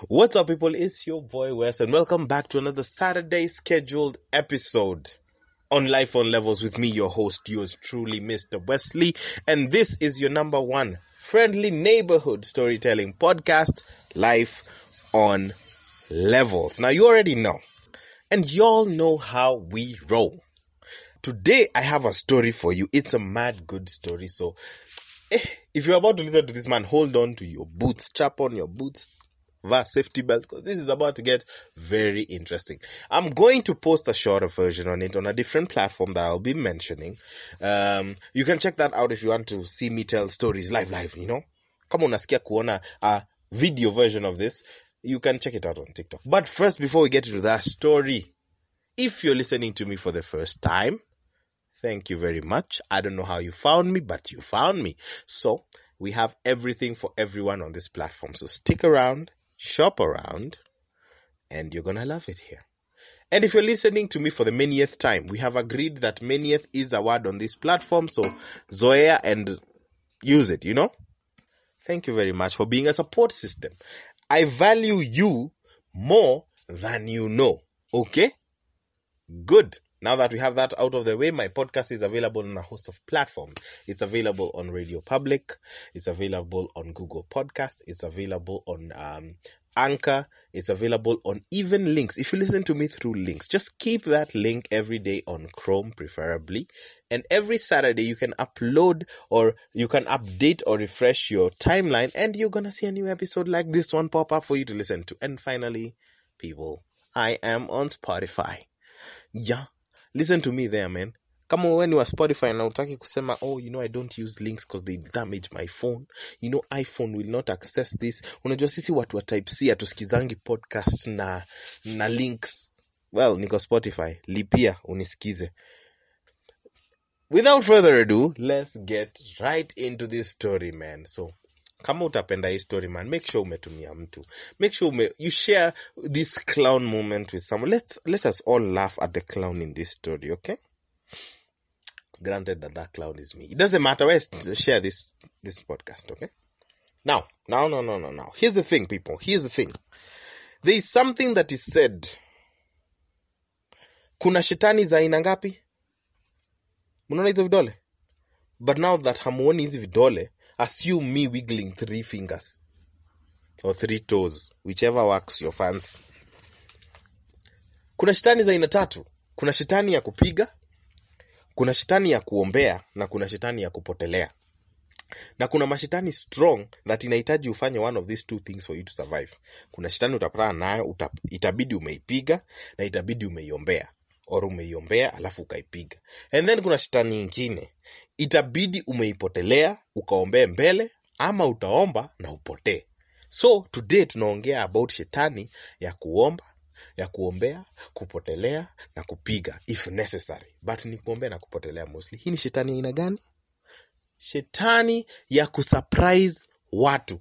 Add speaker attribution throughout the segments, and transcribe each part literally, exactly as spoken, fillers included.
Speaker 1: What's up, people? It's your boy Wes, and welcome back to another Saturday scheduled episode on Life on Levels with me, your host, yours truly, Mister Wesley. And this is your number one friendly neighborhood storytelling podcast, Life on Levels. Now, you already know, and y'all know how we roll. Today, I have a story for you. It's a mad good story. So, eh, if you're about to listen to this, man, hold on to your boots, strap on your boots, wear safety belt, because this is about to get very interesting. I'm going to post a shorter version on it on a different platform that I'll be mentioning. Um, you can check that out if you want to see me tell stories live, live, you know. Kama unasikia kuona a video version of this, you can check it out on TikTok. But first, before we get into that story, if you're listening to me for the first time, thank you very much. I don't know how you found me, but you found me. So, we have everything for everyone on this platform. So, stick around, shop around, and you're gonna love it here. And if you're listening to me for the manyth time, we have agreed that manyth is a word on this platform, so zoea and use it, you know? Thank you very much for being a support system. I value you more than you know, okay? Good. Now that we have that out of the way, my podcast is available on a host of platforms. It's available on Radio Public. It's available on Google Podcast. It's available on um, Anchor. It's available on even links. If you listen to me through links, just keep that link every day on Chrome, preferably. And every Saturday, you can upload or you can update or refresh your timeline, and you're going to see a new episode like this one pop up for you to listen to. And finally, people, I am on Spotify. Yeah. Listen to me there, man. Kama when you are Spotify na utaki kusema, oh, you know, I don't use links because they damage my phone. You know, iPhone will not access this. Unajua sisi watu wa type C atusikizangi podcast na na links. Well, niko Spotify. Lipia unisikize. Without further ado, let's get right into this story, man. So, kama utapenda hii story, man, make sure umetumia mtu. Make sure ume, you share this clown moment with someone. Let's, let us all laugh at the clown in this story, okay? Granted that that clown is me. It doesn't matter. Let's share this, this podcast, okay? Now, now, no, no, no, no. Here's the thing, people. Here's the thing. There is something that is said. Kuna shetani za aina ngapi? Munaona hizo vidole? But now that hamuoni hizi vidole, assume me wiggling three fingers or three toes, whichever works your fancy. Kuna shetani za aina tatu. Kuna shetani ya kupiga, kuna shetani ya kuombea, na kuna shetani ya kupotelea. Na kuna mashetani strong that inahitaji ufanye one of these two things for you to survive. Kuna shetani utapatana nayo, utap, itabidi umeipiga na itabidi umeiombea, or umeiombea alafu ukaipiga. And then kuna shetani nyingine, itabidi umeipotelea, ukaombee mbele, ama utaomba na upotee. So, today tunaongea about shetani ya kuomba, ya kuombea, kupotelea, na kupiga, if necessary. But ni kuombea na kupotelea mostly. Hii ni shetani ya aina gani? Shetani ya kusurprise watu.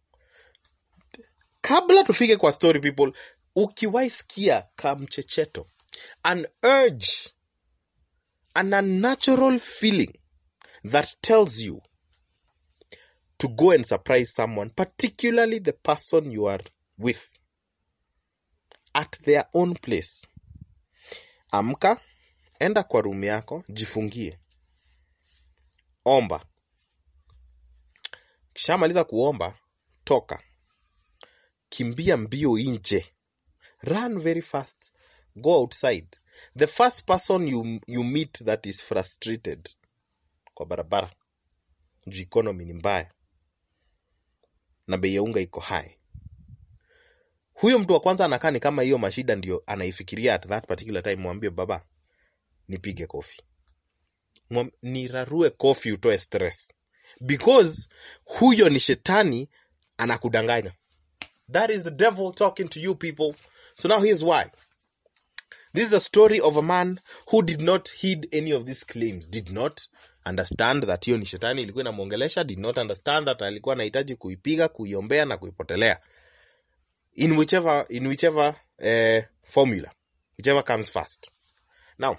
Speaker 1: Kabla tufike kwa story, people, ukiwahi sikia kamchecheto, an urge, an unnatural feeling that tells you to go and surprise someone, particularly the person you are with, at their own place. Amka, enda kwa room yako, jifungie. Omba. Kishamaliza kuomba, toka. Kimbia mbio nje. Run very fast. Go outside. The first person you you meet that is frustrated kwa barabara, juu economy ni mbaya na bei ya unga iko high, huyo mtu wa kwanza anakaa ni kama hiyo mashida ndio anaifikiria at that particular time. Mwambie baba, nipige coffee, nirarue coffee utoe stress, because huyo ni shetani anakudanganya. That is the devil talking to you, people. So now here's why. This is a story of a man who did not heed any of these claims, did not understand that hiyo ni shetani ilikuwa inamuongelesha, did not understand that alikuwa anahitaji kuipiga, kuiombea na kuipotelea. In whichever in whichever uh, formula, whichever comes first. Now,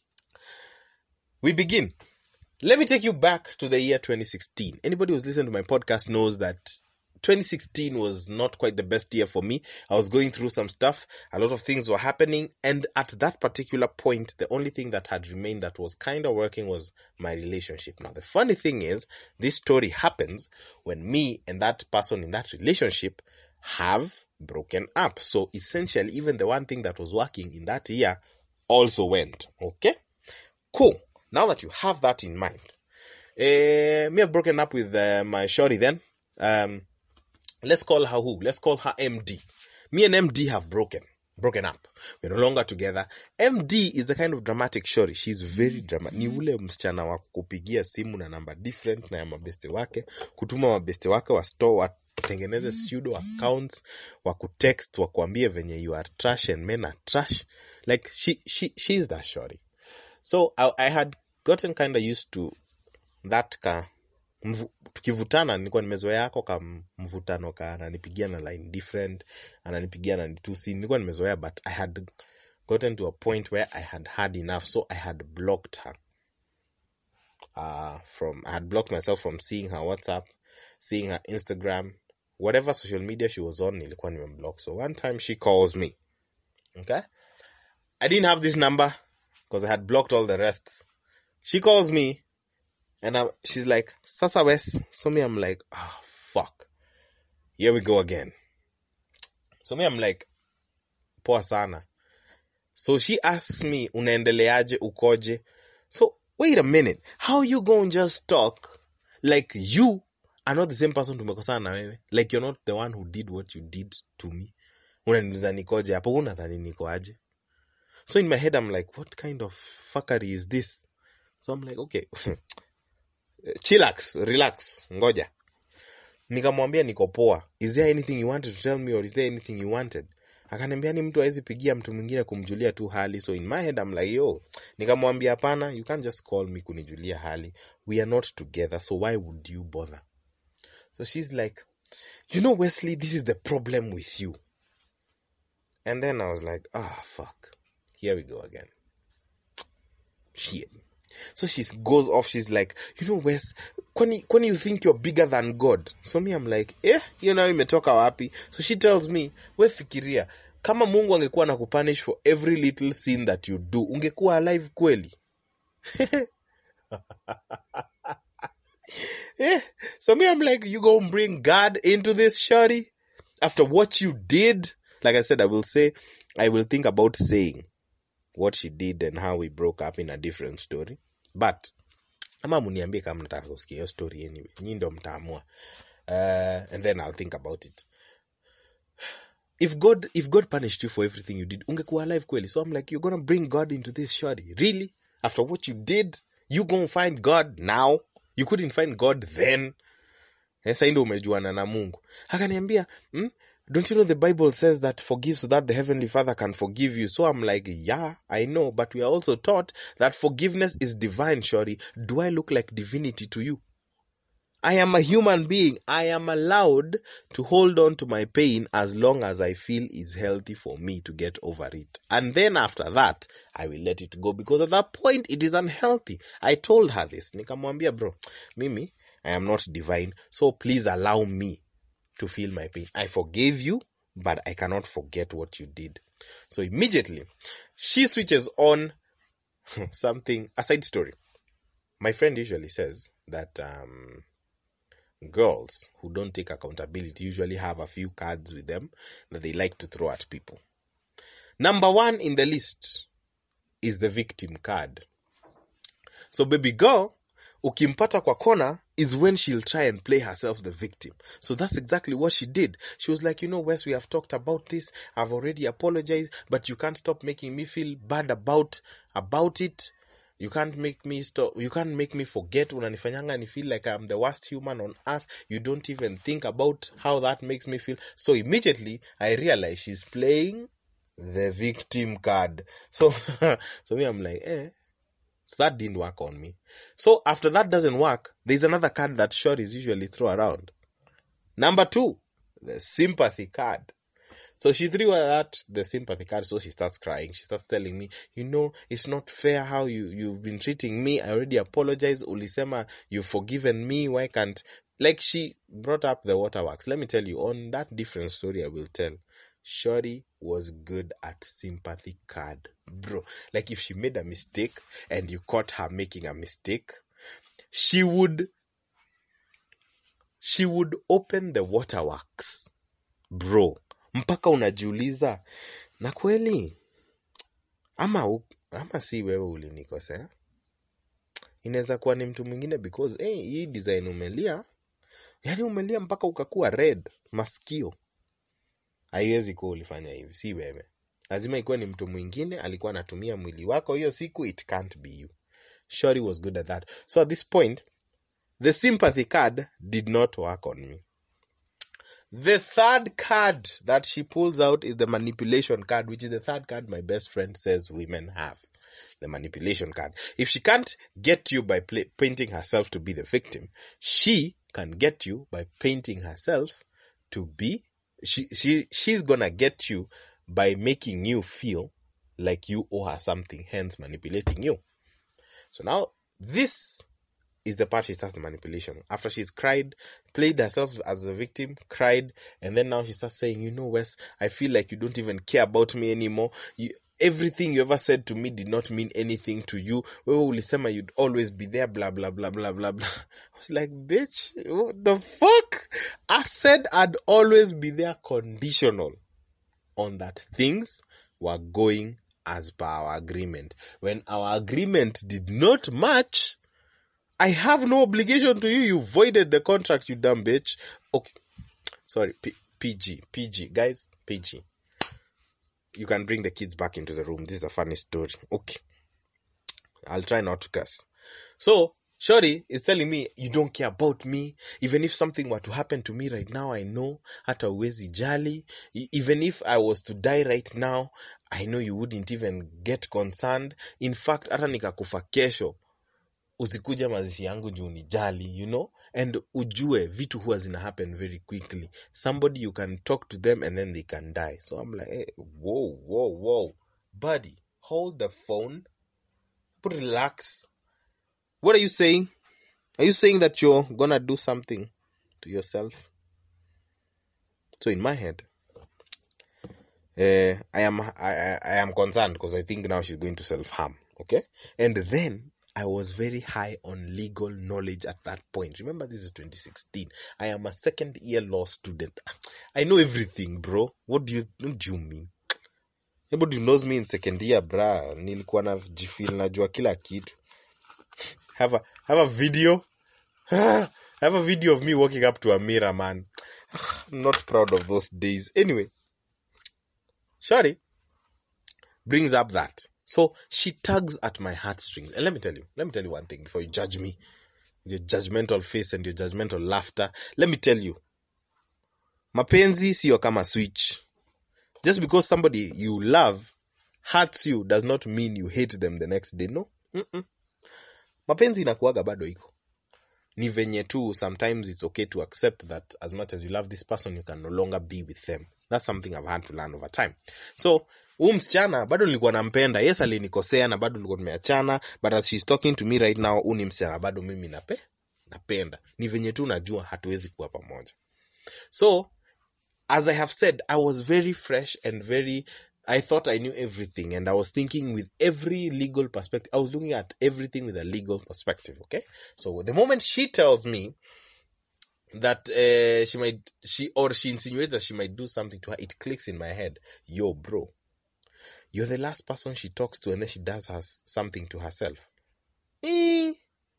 Speaker 1: we begin. Let me take you back to the year twenty sixteen. Anybody who's listened to my podcast knows that twenty sixteen was not quite the best year for me. I was going through some stuff. A lot of things were happening. And at that particular point, the only thing that had remained that was kind of working was my relationship. Now, the funny thing is, this story happens when me and that person in that relationship have broken up. So essentially, even the one thing that was working in that year also went. Okay? Cool. Now that you have that in mind, uh, me have broken up with uh, my shorty then. Um, let's call her who? Let's call her M D. Me and M D have broken. Broken up. We're no longer together. M D is the kind of dramatic shorty. She's very dramatic. Ni ule msichana wa kupigia simu na namba different na ya mabeste wake. Kutuma mabeste wake wa store, wa tengeneze pseudo accounts, wa kutext, wa kuambie venye you are trash and men are trash. Like, she, she, she's that shorty. So, I, I had gotten kind of used to that ka, mvu, tukivutana, nilikuwa nimezoea yako ka mvutano ka, ananipigia na line different, ananipigia na nitusi, nilikuwa nimezoea, but I had gotten to a point where I had had enough, so I had blocked her. Uh, from, I had blocked myself from seeing her WhatsApp, seeing her Instagram, whatever social media she was on, nilikuwa nimemblock. So one time she calls me, okay? I didn't have this number, because I had blocked all the rest. She calls me, and I, she's like, Sasa Wes. So me, I'm like, oh, fuck. Here we go again. So me, I'm like, poa sana. So she asks me, unaendeleaje, ukoje? So, wait a minute. How you gonna just talk like you are not the same person tumekosana na wewe? Like you're not the one who did what you did to me. Unaniuliza nikoje? Hapo unadhani niko aje? So in my head, I'm like, what kind of fuckery is this? So I'm like, okay, chillax, relax, ngoja. Nikamwambia niko poa. Is there anything you wanted to tell me, or is there anything you wanted? Akaniambia ni mtu hawezi pigia mtu mwingine kumjulia tu hali. So in my head, I'm like, yo. Nikamwambia hapana, you can't just call me kunijulia hali. We are not together, so why would you bother? So she's like, you know, Wesley, this is the problem with you. And then I was like, ah, oh, fuck. Here we go again. Shit. So she goes off. She's like, you know, Wes, when when you think you're bigger than God. So me, I'm like, eh, you know, imetoka wapi? So she tells me, we fikiria, kama Mungu angekuwa na kupunish for every little sin that you do, ungekuwa alive kweli? Eh, so me, I'm like, you gonna bring God into this, shorty? After what you did? Like I said, I will say, I will think about saying what she did and how we broke up in a different story. But, ama muniambie kama mnataka kusikia hiyo story anyway. Nyinyi ndio mtaamua. Uh, and then I'll think about it. If God, if God punished you for everything you did, ungekuwa alive kweli? So I'm like, you're gonna bring God into this, shorty? Really? After what you did, you gonna find God now? You couldn't find God then? Sasa ndio umejuana na Mungu. Akaniambia, hmm? Don't you know the Bible says that forgive so that the Heavenly Father can forgive you? So I'm like, yeah, I know. But we are also taught that forgiveness is divine, shorty. Do I look like divinity to you? I am a human being. I am allowed to hold on to my pain as long as I feel it's healthy for me to get over it. And then after that, I will let it go. Because at that point, it is unhealthy. I told her this. Nikamwambia, bro, Mimi, I am not divine. So please allow me to feel my pain. I forgave you, but I cannot forget what you did. So immediately, she switches on something, a side story. My friend usually says that um, girls who don't take accountability usually have a few cards with them that they like to throw at people. Number one in the list is the victim card. So baby girl, ukimpata kwa kona is when she'll try and play herself the victim. So that's exactly what she did. She was like, you know, Wes, we have talked about this. I've already apologized, but you can't stop making me feel bad about about it. You can't make me stop. You can't make me forget. Unanifanyanga ni feel like I'm the worst human on earth. You don't even think about how that makes me feel. So immediately I realize she's playing the victim card. So, so me, I'm like, eh. So that didn't work on me. So after that doesn't work, there's another card that shorties usually throw around. Number two, the sympathy card. So she threw that, the sympathy card, so she starts crying. She starts telling me, you know, it's not fair how you, you've been treating me. I already apologized. Ulisema, you've forgiven me. Why can't... Like, she brought up the waterworks. Let me tell you, on that different story I will tell, Shorty was good at sympathy card, bro. Like, if she made a mistake and you caught her making a mistake, she would she would open the waterworks, bro, mpaka unajiuliza na kweli ama ama si wewe ulinikosea, inaweza kuwa ni mtu mwingine, because hey, hii design umelia, yani umelia mpaka ukakuwa red masikio. Haiwezi kuwa ulifanya hivi, si wewe. Lazima ikuwe ni mtu mwingine alikuwa anatumia mwili wako hiyo siku. It can't be you. Shorty was good at that. So at this point, the sympathy card did not work on me. The third card that she pulls out is the manipulation card, which is the third card my best friend says women have. The manipulation card. If she can't get you by play, painting herself to be the victim, she can get you by painting herself to be, she, she, she's gonna get you by making you feel like you owe her something, hence manipulating you. So now, this is the part she starts the manipulation. After she's cried, played herself as a victim, cried, and then now she starts saying, you know, Wes, I feel like you don't even care about me anymore. You, everything you ever said to me did not mean anything to you. Wewe ulisema you'd always be there, blah, blah, blah, blah, blah, blah. I was like, bitch, what the fuck? I said I'd always be there, conditional on that things were going as per our agreement. When our agreement did not match, I have no obligation to you. You voided the contract, you dumb bitch. Okay. Sorry, P- PG. PG. Guys, P G. You can bring the kids back into the room. This is a funny story. Okay. I'll try not to curse. So, Shorty is telling me, you don't care about me. Even if something were to happen to me right now, I know. Hata uwezi jali. Even if I was to die right now, I know you wouldn't even get concerned. In fact, hata nikakufa kesho, usikuja mazishi yangu juu unijali, you know, and ujue vitu huwa zina happen very quickly. Somebody, you can talk to them and then they can die. So I'm like, hey, whoa, whoa, whoa, buddy, hold the phone, but relax. What are you saying? Are you saying that you're gonna do something to yourself? So in my head, uh, I am I, I, I am concerned because I think now she's going to self-harm. Okay, and then I was very high on legal knowledge at that point. Remember, this is twenty sixteen. I am a second year law student. I know everything, bro. What do you what do you mean? Anybody who knows me in second year, bra, nilikuwa na jifeel najua kila kitu. Have a have a video. Have a video of me walking up to a mirror, man. I'm not proud of those days. Anyway, Shorty brings up that. So she tugs at my heartstrings. And let me tell you, let me tell you one thing before you judge me, your judgmental face and your judgmental laughter. Let me tell you, mapenzi siyo kama switch. Just because somebody you love hurts you does not mean you hate them the next day. No. Mm-mm. Mapenzi inakuwaga bado iko. Ni venye tu, sometimes it's okay to accept that as much as you love this person, you can no longer be with them. That's something I've had to learn over time. So, huyu msichana bado nilikuwa nampenda. Yes, alinikosea na bado nilikuwa tumeachana, but as she's talking to me right now, huyu ni msichana bado mimi nape napenda. Ni venye tu najua hatuwezi kuwa pamoja. So, as I have said, I was very fresh and very, I thought I knew everything, and I was thinking with every legal perspective. I was looking at everything with a legal perspective, okay? So the moment she tells me that uh, she might, she or she insinuates that she might do something to her, it clicks in my head. Yo, bro, you're the last person she talks to, and then she does her something to herself. Eh,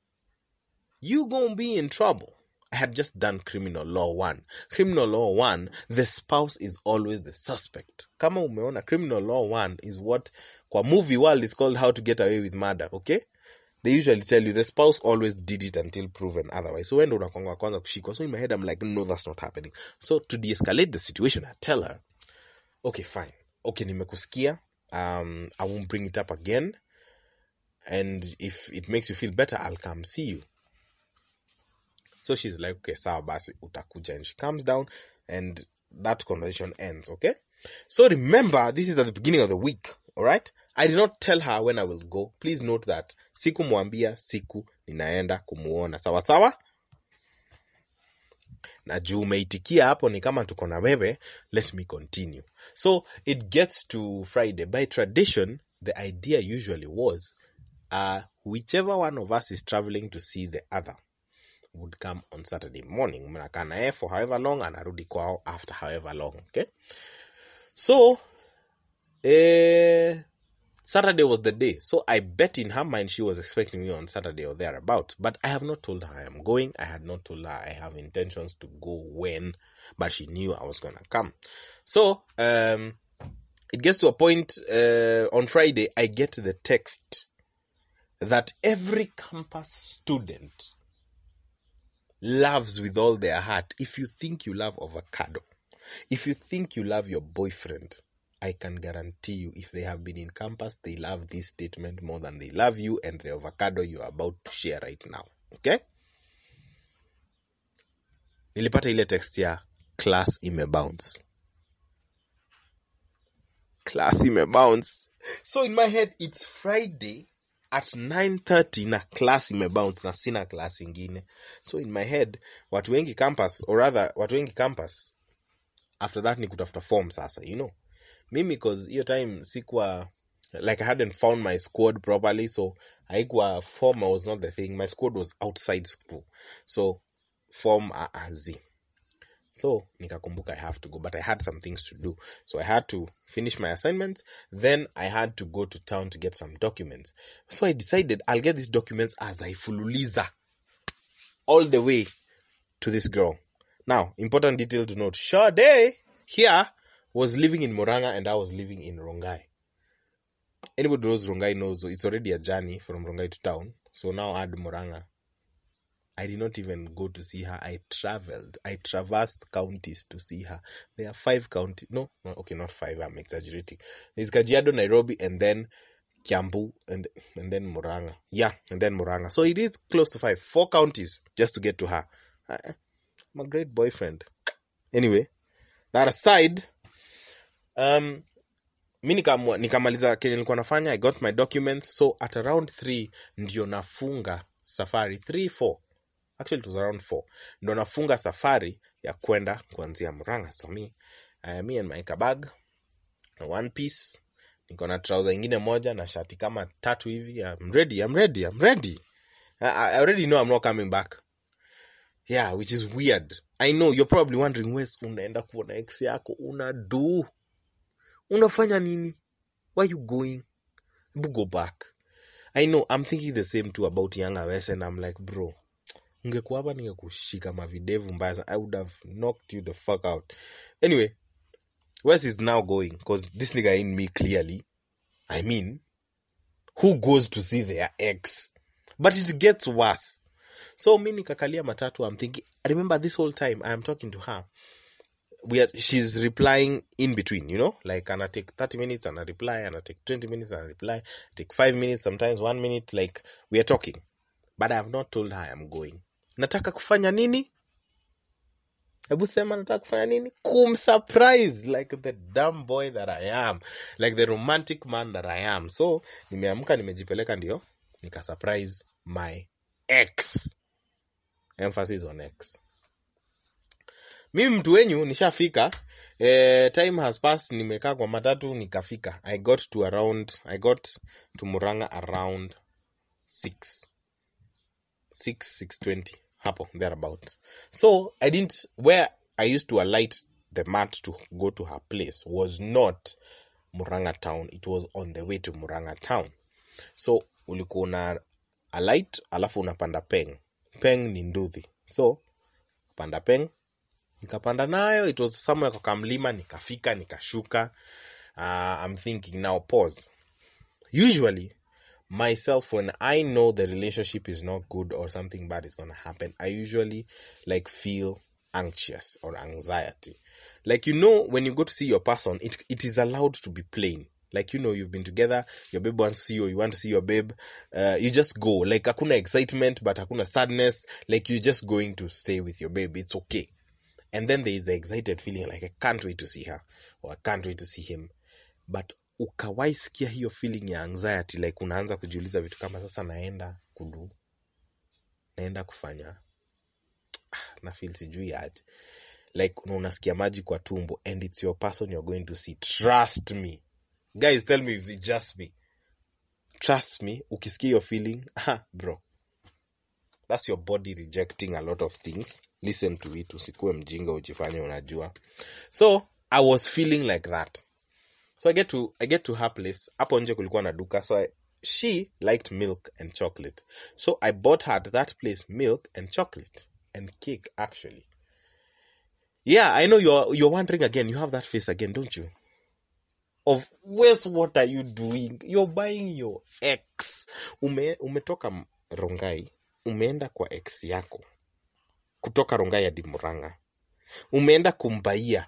Speaker 1: you gonna be in trouble. I had just done criminal law one. Criminal law one, the spouse is always the suspect. Kama umeona, criminal law one is what kwa movie world is called How to Get Away with Murder, okay? They usually tell you the spouse always did it until proven otherwise. So when unakonga kwanza kushikwa, so in my head I'm like, no, that's not happening. So to de-escalate the situation, I tell her, okay, fine. Okay, nimekusikia. Um, I won't bring it up again. And if it makes you feel better, I'll come see you. So she's like, okay, sawa basi utakuja, and she comes down and that conversation ends, okay? So remember, this is at the beginning of the week, all right? I did not tell her when I will go. Please note that siku mwambia siku ninaenda kumuona. Sawa sawa? na juu umeitikia hapo ni kama tuko na wewe, let me continue. So it gets to Friday. By tradition, the idea usually was uh, whichever one of us is traveling to see the other would come on Saturday morning. Mnakaa naye for however long, anarudi kwao after however long. Okay, so eh, Saturday was the day. So I bet in her mind she was expecting me on Saturday or thereabout. But I have not told her I am going. I had not told her I have intentions to go when. But she knew I was going to come. So um, it gets to a point uh, on Friday, I get the text that every campus student loves with all their heart. If you think you love avocado, if you think you love your boyfriend, I can guarantee you, if they have been in campus, they love this statement more than they love you and the avocado you are about to share right now. Okay? Nilipata ile text ya class imebounce. Class imebounce. So in my head, it's Friday at nine thirty na class imebounce na sina class ingine. So in my head, watu wengi campus, or rather, watu wengi campus, after that ni kutafuta form sasa, you know. Mimi, because hiyo time sikuwa, like I hadn't found my squad properly, so haikuwa form was not the thing. My squad was outside school, so form uh, z. So nikakumbuka I have to go, but I had some things to do, so I had to finish my assignments. Then I had to go to town to get some documents. So I decided I'll get these documents as I fululiza all the way to this girl. Now, important detail to note: Sade here was living in Murang'a and I was living in Rongai. Anybody who knows Rongai knows it's already a journey from Rongai to town. So now add Murang'a. I did not even go to see her. I traveled. I traversed counties to see her. There are five counties. No, no, okay, not five. I'm exaggerating. There's Kajiado, Nairobi, and then Kiambu, and and then Murang'a. Yeah, and then Murang'a. So it is close to five. Four counties just to get to her. I, I'm a great boyfriend. Anyway, that aside, um, mi nikamwa- nikamaliza kenye nilikuwa nafanya. I got my documents. So at around three ndio nafunga safari. three, four. Actually it was around four. Ndio nafunga safari ya kwenda kuanzia Murang'a. So me, uh, me and my kabag, one piece, niko na trouser ingine moja na shati kama tatu hivi. I'm ready, I'm ready, I'm ready. I, I already know I'm not coming back. Yeah, which is weird. I know you're probably wondering, Wes, unaenda kuona ex yako, unadu, unafanya nini? Why you going? Go back. I know, I'm thinking the same too about younger Wes, and I'm like, bro, ungekuwa hapa ningekushika mavidevu mbaya. I would have knocked you the fuck out. Anyway, Wes is now going because this nigga in me clearly. I mean, who goes to see their ex? But it gets worse. So me nikakalia matatu, I'm thinking, remember this whole time I am talking to her, we are, she's replying in between, you know, like ana take thirty minutes and I reply, and I take twenty minutes and I reply, take five minutes, sometimes one minute, like we are talking. But I have not told her I am going. Nataka kufanya nini? Hebu sema nataka kufanya nini? Kumsurprise, like the dumb boy that I am, like the romantic man that I am. So nimeamka, nimejipeleka, ndio nika surprise my ex. Emphasis on ex. Mimi mtu wenyu nishafika. Eh, time has passed, nimekaa kwa matatu nikafika. I got to around I got to Murang'a around six six twenty, hapo thereabout. So I didn't, where I used to alight the mat to go to her place was not Murang'a town. It was on the way to Murang'a town. So ulikuwa una alight alafu unapanda Peng. Peng ni Nduthi. So panda Peng, nikapanda nayo, it was somewhere kwa kamlima, nikafika, nikashuka. uh, I'm thinking now, pause. Usually myself, when I know the relationship is not good or something bad is gonna happen, I usually like feel anxious or anxiety. Like, you know, when you go to see your person, it it is allowed to be plain. Like, you know, you've been together, your babe wants to see you, you want to see your babe, uh, you just go. Like, hakuna excitement, but hakuna sadness. Like, you're just going to stay with your babe. It's okay. And then there is the excited feeling, like, I can't wait to see her, or I can't wait to see him. But ukawai sikia hiyo feeling ya anxiety, like unaanza kujiuliza vitu kama, sasa naenda kudu, naenda kufanya, na feel sijui aje. Like unasikia maji kwa tumbo and it's your person you're going to see. Trust me. Guys, tell me if it's just me. Trust me, ukisikia your feeling, ah, bro. That's your body rejecting a lot of things. Listen to it, usikue mjinga ujifanye unajua. So, I was feeling like that. So I get to I get to her place. Hapo nje kulikuwa na duka. So I, she liked milk and chocolate. So I bought her at that place milk and chocolate and cake actually. Yeah, I know you're you're wondering again. You have that face again, don't you? Of Wes, what are you doing? You're buying your ex. Ume umetoka Rongai, umeenda kwa ex yako. Kutoka Rongai hadi Murang'a. Umeenda kumbaia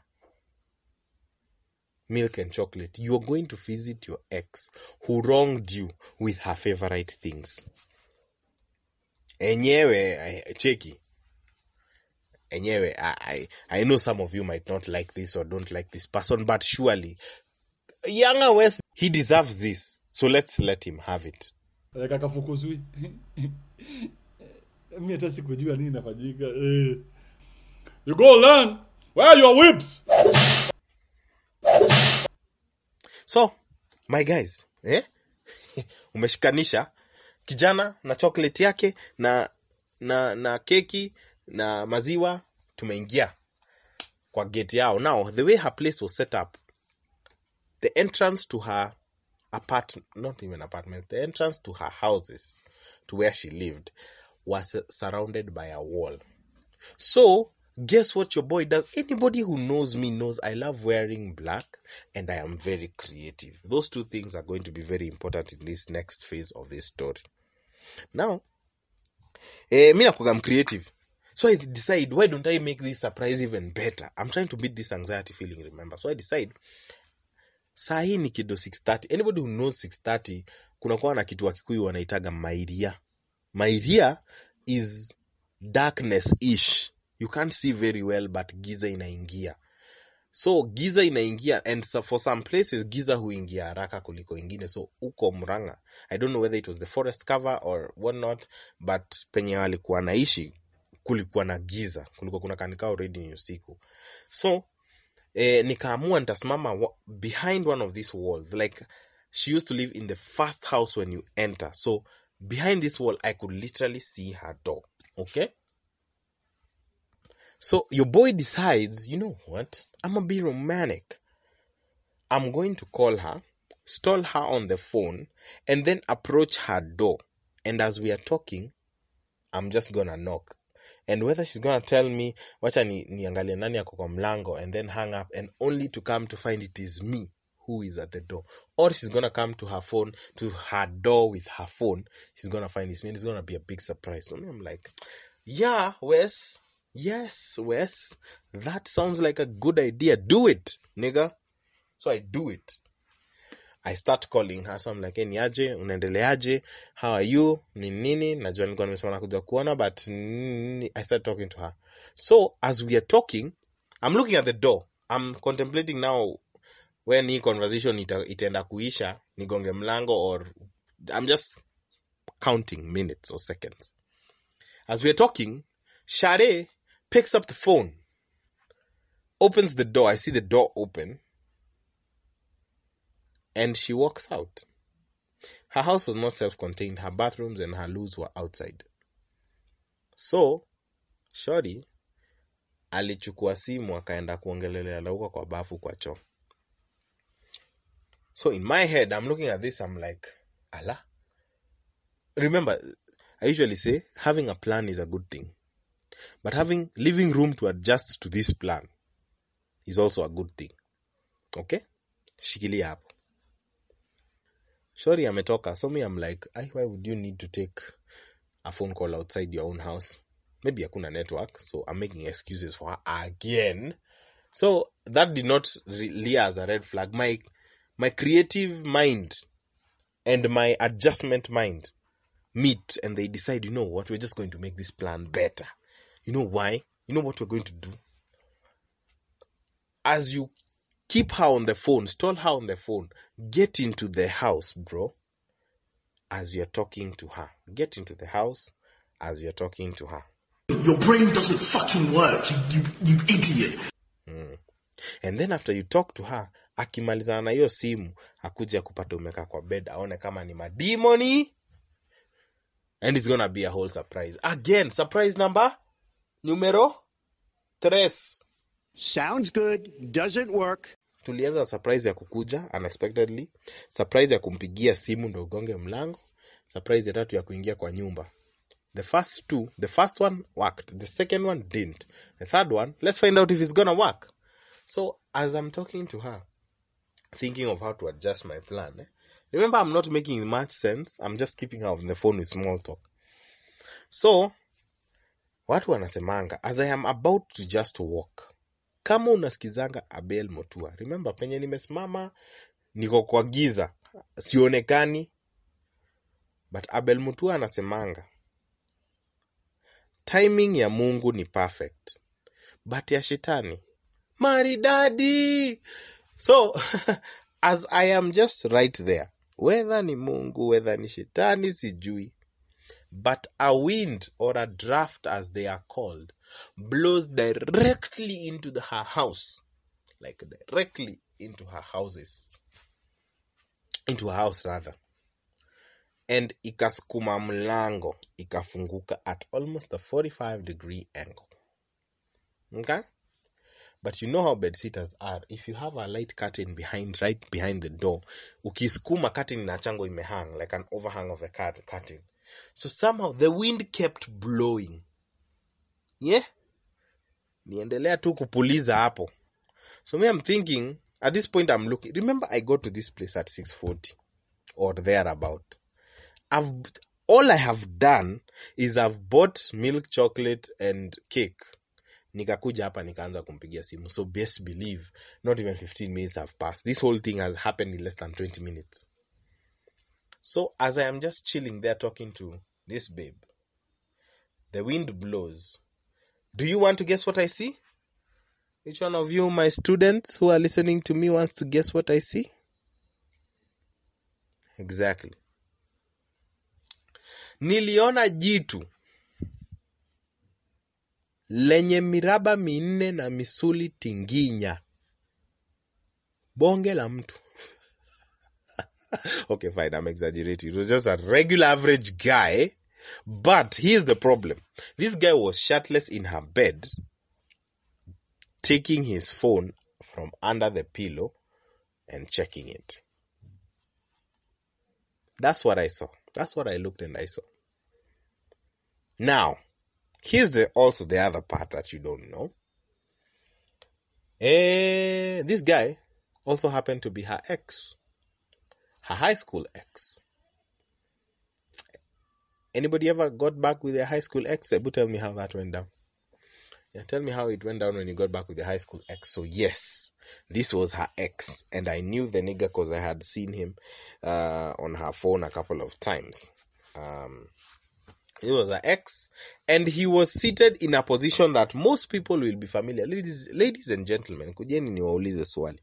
Speaker 1: milk and chocolate. You're going to visit your ex who wronged you with her favorite things. Enyewe, cheki. Enyewe, I, I, I know some of you might not like this or don't like this person, but surely, younger West, he deserves this. So let's let him have it.
Speaker 2: Like akafukuzwi. Mimi hata sikujua nini inafanyika. You go learn. Where are your whips?
Speaker 1: So, my guys, eh? Umeshikanisha kijana na chocolate yake na na na keki na maziwa, tumeingia kwa gate yao. Now, the way her place was set up, the entrance to her apartment, not even apartment, the entrance to her houses, to where she lived, was surrounded by a wall. So, guess what your boy does? Anybody who knows me knows I love wearing black and I am very creative. Those two things are going to be very important in this next phase of this story. Now, eh, mi nakuwa I'm creative. So I decide, why don't I make this surprise even better? I'm trying to beat this anxiety feeling, remember. So I decide, saa hii ni kido six thirty. Anybody who knows six thirty, kuna kuwa na kitu wa Kikuyu wanaitaga mairia. Mairia is darkness-ish. You can't see very well, but giza inaingia. So giza inaingia, and so for some places giza huingia haraka kuliko ingine. So uko Murang'a, I don't know whether it was the forest cover or what not, but penye walikuwa naishi kulikuwa na giza, kulikuwa kuna kanika already ni usiku. So eh, nikaamua nitasimama behind one of these walls. Like she used to live in the first house when you enter. So behind this wall I could literally see her door. Okay? So your boy decides, you know what? I'm gonna be romantic. I'm going to call her, stall her on the phone, and then approach her door. And as we are talking, I'm just gonna knock. And whether she's gonna tell me, wacha ni niangalie nani ako kwa mlango, and then hang up, and only to come to find it is me who is at the door. Or she's gonna come to her phone, to her door with her phone. She's gonna find it's me, and it's gonna be a big surprise. So I'm like, yeah, Wes. Yes, Wes, that sounds like a good idea. Do it, nigga. So I do it. I start calling her. So I'm like, hey, niaje, unaendeleaje? How are you? Ni nini? Najua nilikuwa nimesema nakuja kuona, but nini? I start talking to her. So as we are talking, I'm looking at the door. I'm contemplating now when hii conversation ita, itaenda kuisha, nigonge mlango, or I'm just counting minutes or seconds. As we are talking, Shade picks up the phone, opens the door. I see the door open, and she walks out. Her house was not self-contained. Her bathrooms and her loos were outside. So, Shorty alichukua simu akaenda kuongelelea lauka kwa bafu kwa choo. So in my head, I'm looking at this, I'm like, Allah. Remember, I usually say having a plan is a good thing. But having living room to adjust to this plan is also a good thing. Okay? Shikilia hapo. Sorry, ametoka. So me, I'm like, why would you need to take a phone call outside your own house? Maybe hakuna network, so I'm making excuses for her again. So that did not really as a red flag. My my creative mind and my adjustment mind meet, and they decide, you know what, we're just going to make this plan better. You know why? You know what we're going to do? As you keep her on the phone, stall her on the phone, get into the house, bro, as you're talking to her. Get into the house as you're talking to her.
Speaker 3: Your brain doesn't fucking work, you, you, you idiot.
Speaker 1: Mm. And then after you talk to her, akimalizana na hiyo simu, akuja kupata umeka kwa bed, aone kama ni mademoni. And it's gonna be a whole surprise. Again, surprise number numero tres.
Speaker 4: Sounds good. Doesn't work.
Speaker 1: Tulianza surprise ya kukuja unexpectedly, surprise ya kumpigia simu ndo ugonge mlango, surprise ya tatu ya kuingia kwa nyumba. The first two, the first one worked, the second one didn't. The third one, let's find out if it's gonna work. So as I'm talking to her, thinking of how to adjust my plan, eh? Remember, I'm not making much sense. I'm just keeping her on the phone with small talk. So, watu wanasemanga, as I am about to just walk, kama unasikizanga Abel Mutua, remember, penye nimesimama, niko kwa giza, sionekani, but Abel Mutua anasemanga, timing ya Mungu ni perfect, but ya shetani, maridadi. So, as I am just right there, whether ni Mungu, whether ni shetani, sijui, but a wind or a draft, as they are called, blows directly into the, her house, like directly into her houses, into her house rather, and ikaskuma mlango, ikafunguka at almost a forty-five degree angle. Okay? But you know how bedsitters are. If you have a light curtain behind, right behind the door, ukiskuma curtain na chango imehang, like an overhang of a curtain. So somehow the wind kept blowing. Yeah? Niendelea tu kupuliza hapo. So me I'm thinking, at this point I'm looking, remember I got to this place at six forty or thereabout. I've, all I have done is I've bought milk, chocolate and cake. Nikakuja hapa nikaanza kumpigia simu. So best believe, not even fifteen minutes have passed. This whole thing has happened in less than twenty minutes. So as I am just chilling there talking to this babe, the wind blows. Do you want to guess what I see? Which one of you, my students who are listening to me, wants to guess what I see? Exactly. Niliona jitu lenye miraba minne na misuli tinginya. Bonge la mtu. Okay, fine, I'm exaggerating. It was just a regular average guy. But here's the problem. This guy was shirtless in her bed, taking his phone from under the pillow and checking it. That's what I saw. That's what I looked and I saw. Now, here's the also the other part that you don't know. Eh, this guy also happened to be her ex. Her high school ex. Anybody ever got back with their high school ex? Ebu tell me how that went down. Yeah, tell me how it went down when you got back with your high school ex. So yes, this was her ex. And I knew the nigga because I had seen him uh, on her phone a couple of times. Um, he was her ex. And he was seated in a position that most people will be familiar. Ladies, ladies and gentlemen, kujeni niwaulize swali.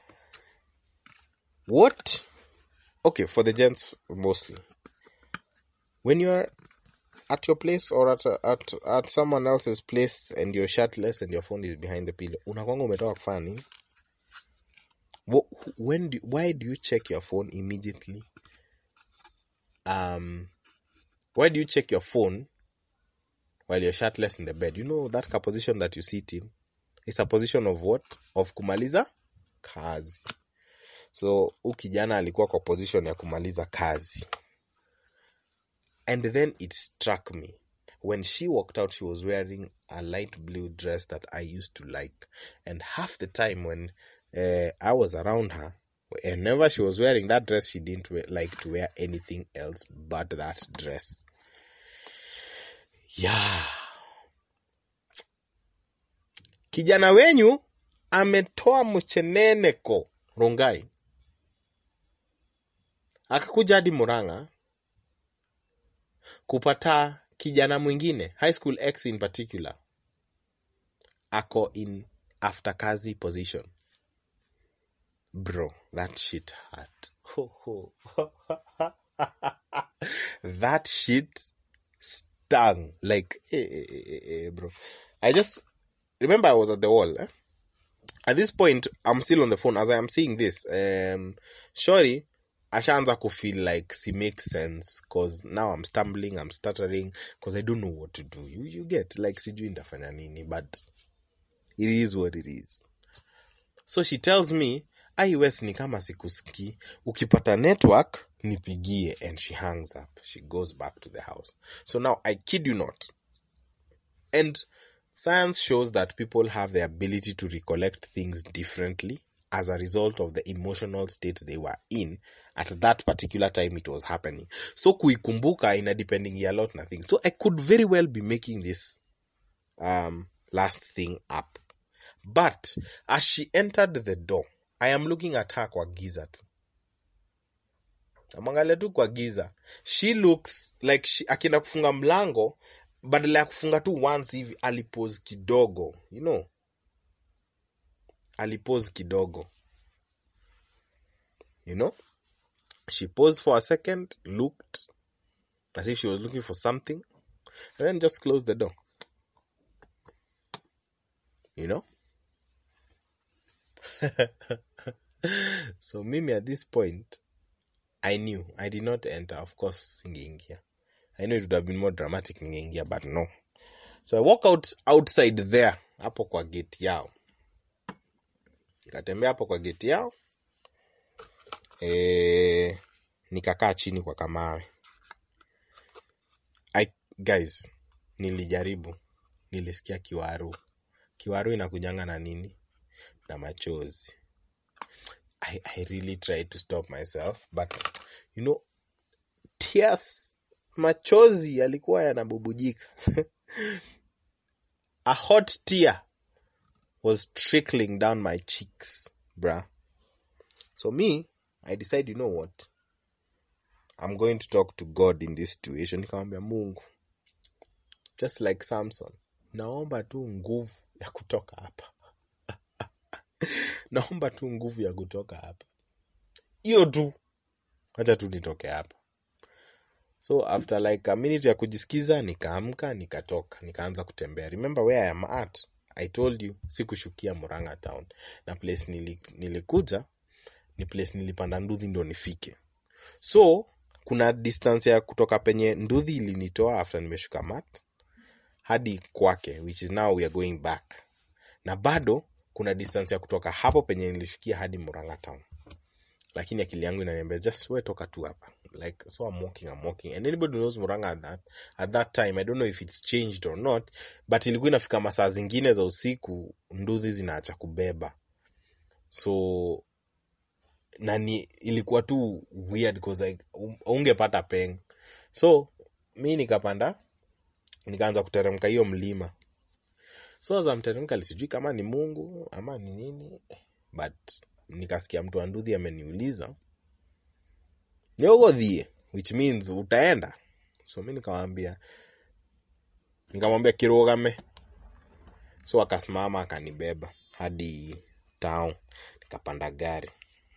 Speaker 1: What? Okay, for the gents mostly. When you're at your place or at, a, at at someone else's place and you're shirtless and your phone is behind the pillow, unakwanga umetoka kufanya nini? When do, why do you check your phone immediately? Um, why do you check your phone while you're shirtless in the bed? You know that position that you sit in is a position of what? Of kumaliza kazi. So ukijana alikuwa kwa position ya kumaliza kazi. And then it struck me. When she walked out, she was wearing a light blue dress that I used to like. And half the time when uh, I was around her, whenever she was wearing that dress, she didn't wear, like to wear anything else but that dress. Yeah. Kijana wenyu ametoa mcheneneko Rongai. Akakuja hadi Murang'a kupata kijana mwingine, high school ex in particular, ako in after kazi position. Bro, that shit hurt. Ho, ho. That shit stung. Like, eh, eh, eh, eh, bro. I just remember I was at the wall. Eh? At this point, I'm still on the phone as I am seeing this. Um, Shori, ashaanza ku feel like she makes sense because now I'm stumbling, I'm stuttering because I don't know what to do. You you get like sijui nitafanya nini, but it is what it is. So she tells me, iOS ni kama sikusikii, ukipata network nipigie, and she hangs up. She goes back to the house. So now I kid you not. And science shows that people have the ability to recollect things differently as a result of the emotional state they were in at that particular time it was happening. So kuikumbuka ina depending a lot na things. So I could very well be making this um last thing up. But as she entered the door, I am looking at her kwa giza tu. Amangale tu kwa giza. She looks like she akienda kufunga mlango, badala ya kufunga tu once hivi alipose kidogo, you know. Alipose kidogo. You know? She paused for a second, looked as if she was looking for something, and then just closed the door. You know? So Mimi at this point, I knew. I did not enter, of course, ningeingia. I knew it would have been more dramatic ningeingia, but no. So I walk out outside there, hapo kwa gate yao. Nikatembea hapo kwa gate yao. Eh, nikakaa chini kwa kamawe. I guys, nilijaribu. Nilisikia kiwaru. Kiwaru inakujanga na nini? Na machozi. I, I really tried to stop myself, but you know, tears, machozi yalikuwa yanabubujika. A hot tear was trickling down my cheeks, bruh. So me, I decided, you know what? I'm going to talk to God in this situation. Nikamwambia Mungu, just like Samson, naomba tu nguvu ya kutoka hapa. Naomba tu nguvu ya kutoka hapa. Hiyo tu. Acha tu nitoke hapa. So after like a minute ya kujisikiza, nikaamka, nikatoka, nikaanza kutembea. Remember where I am at? I told you, sikushukia Murang'a town. Na place nilikuja, ni place nilipanda Nduthi ndo nifike. So, kuna distance ya kutoka penye Nduthi ilinitoa after nimeshuka mat, hadi kwake, which is now we are going back. Na bado, kuna distance ya kutoka hapo penye nilishukia hadi Murang'a town. Lakini akili yangu inaniambia just we toka tu hapa. Like, so I'm walking, I'm walking. And anybody knows Murang'a at that, at that time, I don't know if it's changed or not, but ilikuwa inafika masaa zingine za usiku, Nduthi zinaacha kubeba. So, nani ilikuwa tu weird because like, ungepata peng. So, mi nikapanda, nikaanza kuteremka hiyo mlima. So, as I'm teremka, lisijui kama ni Mungu, ama ni nini, but nikasikia mtu wa Nduthi ameniuliza, niogodhie, which means utaenda. So mimi nikamwambia, nikamwambia kirogame. So akasimama akanibeba hadi town, nikapanda gari.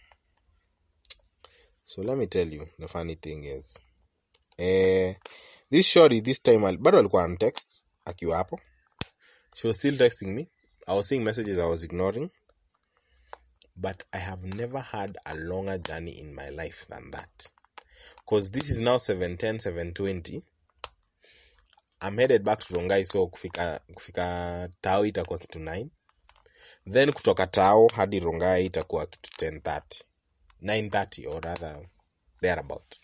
Speaker 1: So let me tell you, the funny thing is, eh, this shorty this time bado alikuwa on text akiwa hapo. She was still texting me. I was seeing messages I was ignoring. But I have never had a longer journey in my life than that. Because this is now seven ten, seven twenty. I'm headed back to Rongai, so kufika, kufika Tao itakuwa kitu nine. Then kutoka Tao hadi Rongai itakuwa kitu ten thirty. nine thirty or rather thereabout.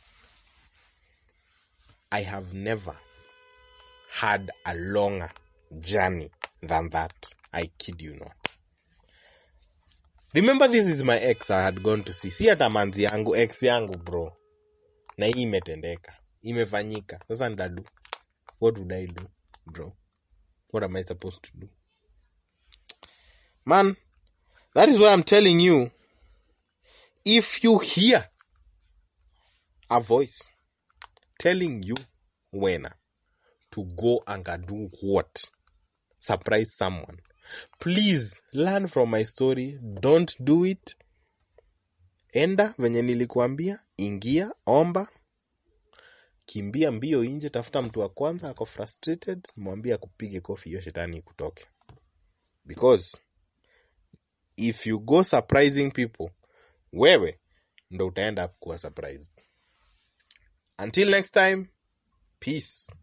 Speaker 1: I have never had a longer journey than that. I kid you not. Remember, this is my ex I had gone to see. Si hata manzi yangu, ex yangu bro. Na hii imetendeka. Imefanyika. Sasa ndadu. What would I do, bro? What am I supposed to do? Man, that is why I'm telling you. If you hear a voice telling you when to go and do what? Surprise someone. Please learn from my story. Don't do it. Enda venye nilikuambia, ingia, omba, kimbia mbio nje, tafuta mtu wa kwanza ako frustrated, mwambie akupige kofi hiyo shetani ikutoke. Because if you go surprising people, wewe ndo utaenda kuwa surprised. Until next time, peace.